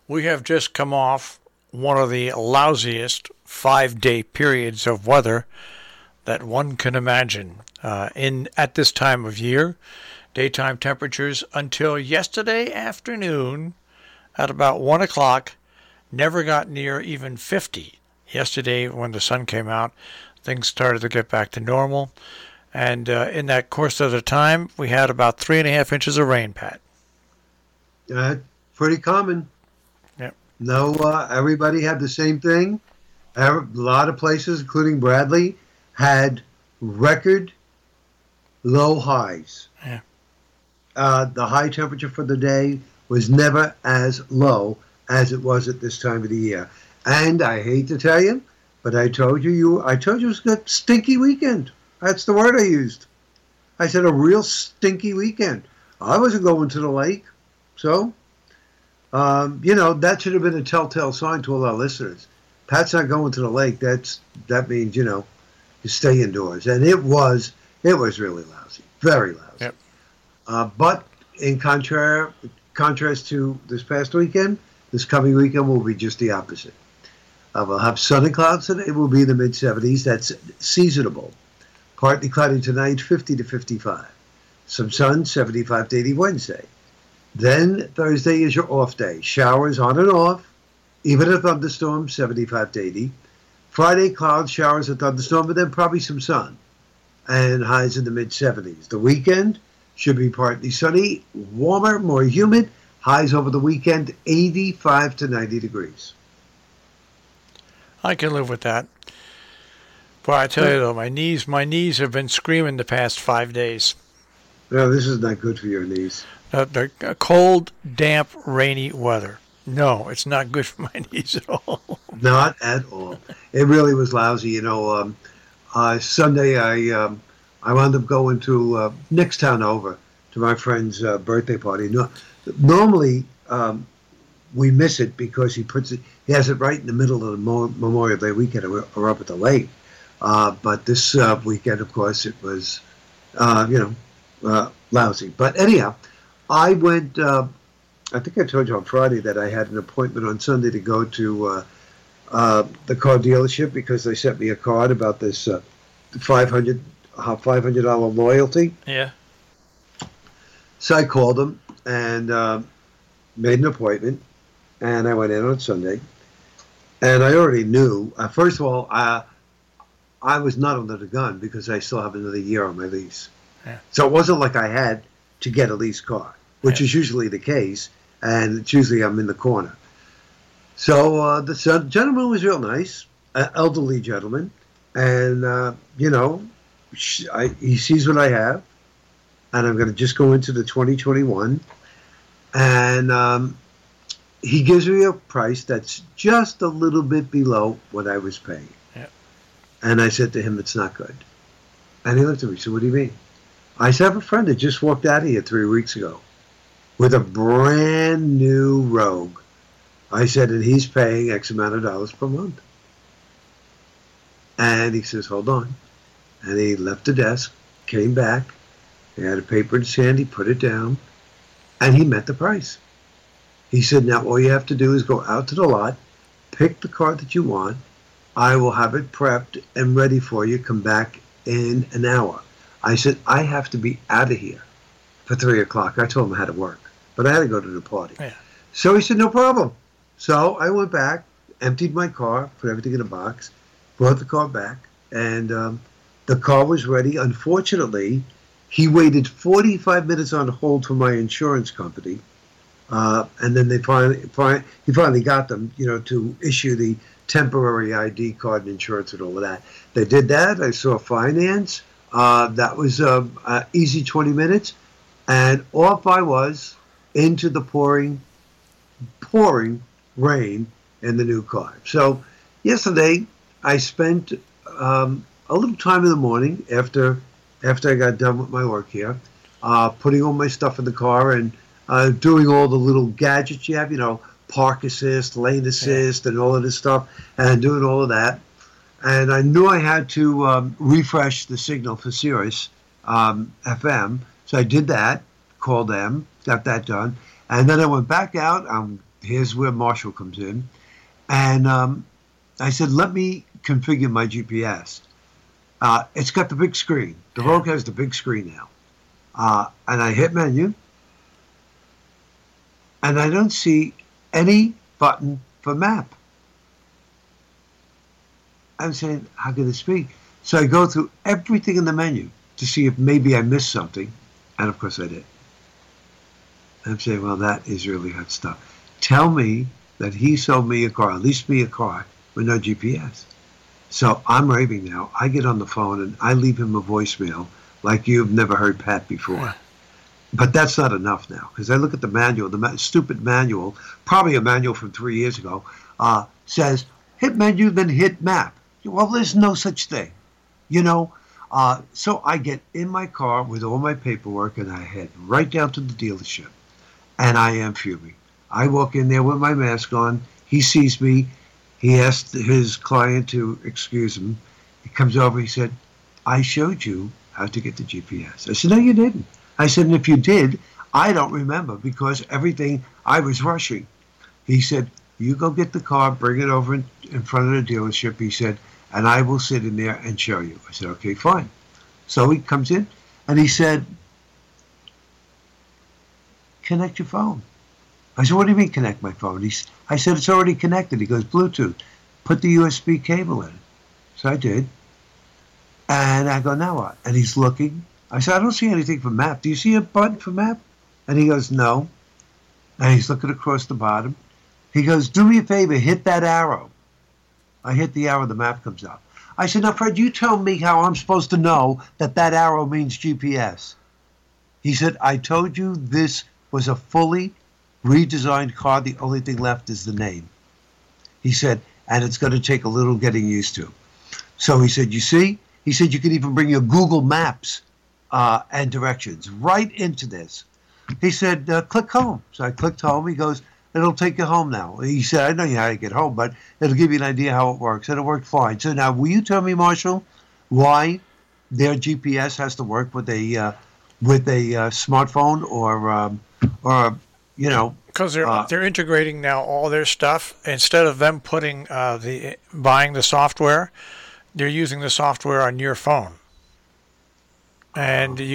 We have just come off one of the lousiest 5-day periods of weather that one can imagine. In at this time of year, daytime temperatures until yesterday afternoon at about 1 o'clock never got near even 50. Yesterday, when the sun came out, things started to get back to normal. And in that course of the time, we had about 3.5 inches of rain, Pat. Pretty common. Yep. No, everybody had the same thing. A lot of places, including Bradley, had record low highs. Yeah. The high temperature for the day was never as low as it was at this time of the year. And I hate to tell you, but I told you it was a stinky weekend. That's the word I used. I said a real stinky weekend. I wasn't going to the lake. So, that should have been a telltale sign to all our listeners. Pat's not going to the lake. That means, you stay indoors. And it was really lousy. Very lousy. Yep. But in contrast to this past weekend, this coming weekend will be just the opposite. We'll have sun and clouds today. It will be in the mid-70s. That's seasonable. Partly cloudy tonight, 50 to 55. Some sun, 75 to 80 Wednesday. Then Thursday is your off day. Showers on and off. Even a thunderstorm, 75 to 80. Friday, clouds, showers, and thunderstorm, but then probably some sun. And highs in the mid-70s. The weekend should be partly sunny, warmer, more humid. Highs over the weekend, 85 to 90 degrees. I can live with that. But I tell you though, my knees have been screaming the past 5 days. No, this is not good for your knees. The cold, damp, rainy weather. No, it's not good for my knees at all. Not at all. It really was lousy. Sunday I wound up going to next town over to my friend's birthday party. Normally we miss it because he has it right in the middle of the Memorial Day weekend. We're up at the lake. But this weekend, of course, it was, lousy. But anyhow, I went, I think I told you on Friday that I had an appointment on Sunday to go to the car dealership because they sent me a card about this $500 loyalty. Yeah. So I called them and made an appointment, and I went in on Sunday. And I already knew, first of all, I was not under the gun because I still have another year on my lease. Yeah. So it wasn't like I had to get a lease car, which is usually the case, and it's usually I'm in the corner. So the gentleman was real nice, an elderly gentleman, and, he sees what I have, and I'm going to just go into the 2021, and he gives me a price that's just a little bit below what I was paying. Yeah. And I said to him, it's not good. And he looked at me, so what do you mean? I said, I have a friend that just walked out of here 3 weeks ago with a brand new Rogue. I said, and he's paying X amount of dollars per month. And he says, hold on. And he left the desk, came back, he had a paper in his hand, he put it down, and he met the price. He said, now all you have to do is go out to the lot, pick the car that you want, I will have it prepped and ready for you, come back in an hour. I said, I have to be out of here for 3 o'clock. I told him I had to work, but I had to go to the party. Yeah. So he said, no problem. So I went back, emptied my car, put everything in a box, brought the car back, and the car was ready. Unfortunately, he waited 45 minutes on hold for my insurance company, and then he finally got them, to issue the temporary ID card and insurance and all of that. They did that. I saw finance. That was easy 20 minutes, and off I was into the pouring rain in the new car. So yesterday I spent a little time in the morning after I got done with my work here, putting all my stuff in the car and doing all the little gadgets you have, park assist, lane assist, and all of this stuff, and doing all of that. And I knew I had to refresh the signal for Sirius FM, so I did that, called them, got that done, and then I went back out. I'm here's where Marshall comes in. And I said, let me configure my GPS. It's got the big screen. The Rogue has the big screen now. And I hit menu. And I don't see any button for map. I'm saying, how could this be? So I go through everything in the menu to see if maybe I missed something. And of course I did. I'm saying, well, that is really hot stuff. Tell me that he sold me a car, leased me a car with no GPS. So I'm raving now. I get on the phone and I leave him a voicemail like you've never heard Pat before. Yeah. But that's not enough now, because I look at the manual, stupid manual, probably a manual from 3 years ago, says, hit menu, then hit map. Well, there's no such thing, you know. So I get in my car with all my paperwork, and I head right down to the dealership, and I am fuming. I walk in there with my mask on. He sees me. He asked his client to excuse him. He comes over. He said, I showed you how to get the GPS. I said, no, you didn't. I said, and if you did, I don't remember, because everything, I was rushing. He said, you go get the car, bring it over in front of the dealership, he said, and I will sit in there and show you. I said, okay, fine. So he comes in, and he said, connect your phone. I said, what do you mean connect my phone? I said, it's already connected. He goes, Bluetooth. Put the USB cable in. So I did. And I go, now what? And he's looking. I said, I don't see anything for map. Do you see a button for map? And he goes, no. And he's looking across the bottom. He goes, do me a favor, hit that arrow. I hit the arrow, the map comes up. I said, now, Fred, you tell me how I'm supposed to know that that arrow means GPS. He said, I told you this was a fully redesigned car. The only thing left is the name. He said, and it's going to take a little getting used to. So he said, you see? He said, you can even bring your Google Maps and directions right into this. He said, click home. So I clicked home. He goes, it'll take you home now. He said, I know how to get home, but it'll give you an idea how it works. And it worked fine. So now, will you tell me, Marshall, why their GPS has to work with a smartphone or you know? Because they're integrating now all their stuff. Instead of them putting buying the software, they're using the software on your phone. And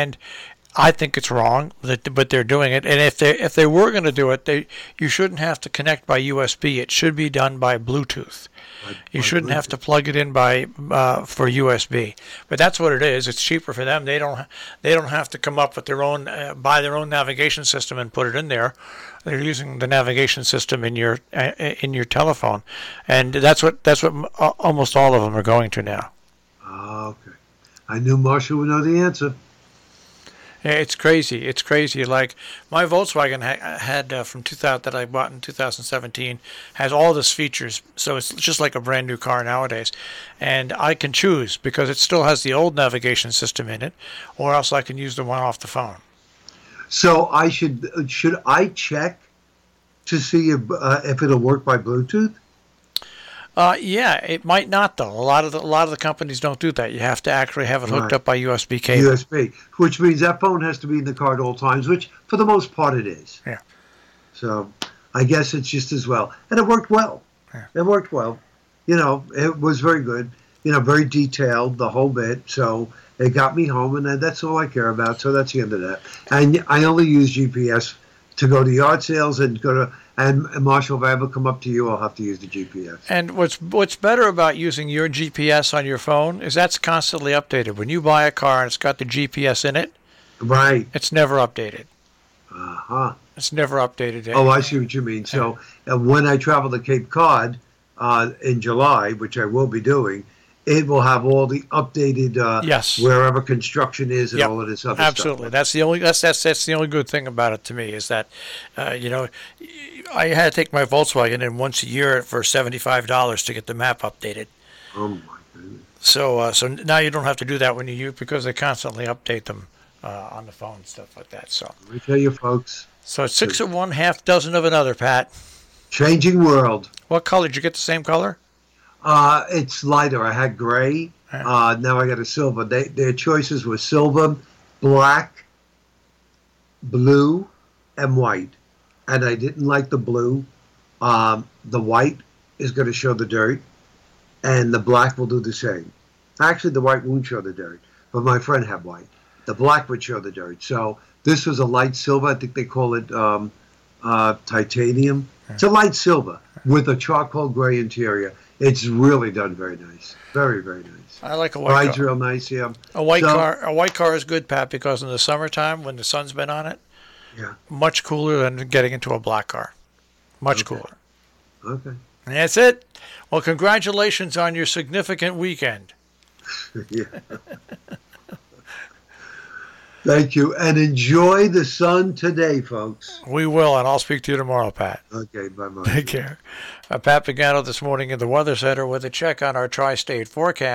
I think it's wrong, but they're doing it. And if they were going to do it, you shouldn't have to connect by USB. It should be done by Bluetooth. You shouldn't have to plug it in for USB. But that's what it is. It's cheaper for them. They don't have to come up with their own buy their own navigation system and put it in there. They're using the navigation system in your telephone, and that's what almost all of them are going to now. Okay. I knew Marshall would know the answer. Yeah, it's crazy. It's crazy. Like my Volkswagen had from 2000 that I bought in 2017 has all these features, so it's just like a brand new car nowadays. And I can choose because it still has the old navigation system in it, or else I can use the one off the phone. So I should I check to see if it'll work by Bluetooth? Yeah, it might not though. A lot of the companies don't do that. You have to actually have it hooked up by USB cable. USB, which means that phone has to be in the car at all times, which for the most part it is. Yeah. So I guess it's just as well, and it worked well. Yeah. It worked well. You know, it was very good. You know, very detailed, the whole bit. So it got me home, and that's all I care about. So that's the end of that. And I only use GPS to go to yard sales and go to. And Marshall, if I ever come up to you, I'll have to use the GPS. And what's better about using your GPS on your phone is that's constantly updated. When you buy a car and it's got the GPS in it, right, it's never updated. Uh-huh. It's never updated anyway. Oh, I see what you mean. So when I travel to Cape Cod in July, which I will be doing, it will have all the updated yes, wherever construction is and all of this other absolutely. Stuff. That's the only good thing about it to me is that you know, I had to take my Volkswagen in once a year for $75 to get the map updated. Oh my goodness! So now you don't have to do that when you use because they constantly update them on the phone and stuff like that. So let me tell you, folks. So it's 6 of one, half dozen of another, Pat. Changing world. What color? Did you get the same color? It's lighter. I had gray. Now I got a silver. Their choices were silver, black, blue, and white. and I didn't like the blue. The white is going to show the dirt, and the black will do the same. Actually, the white won't show the dirt, but my friend had white. The black would show the dirt. So this was a light silver. I think they call it titanium. It's a light silver with a charcoal gray interior. It's really done very nice. Very, very nice. I like a white Rides car. real nice, yeah. A white car is good, Pat, because in the summertime when the sun's been on it, Yeah. much cooler than getting into a black car. Much cooler. Okay. And that's it. Well, congratulations on your significant weekend. Yeah. Thank you. And enjoy the sun today, folks. We will, and I'll speak to you tomorrow, Pat. Okay, bye-bye. Take care. Pat Pagano this morning in the Weather Center with a check on our tri-state forecast.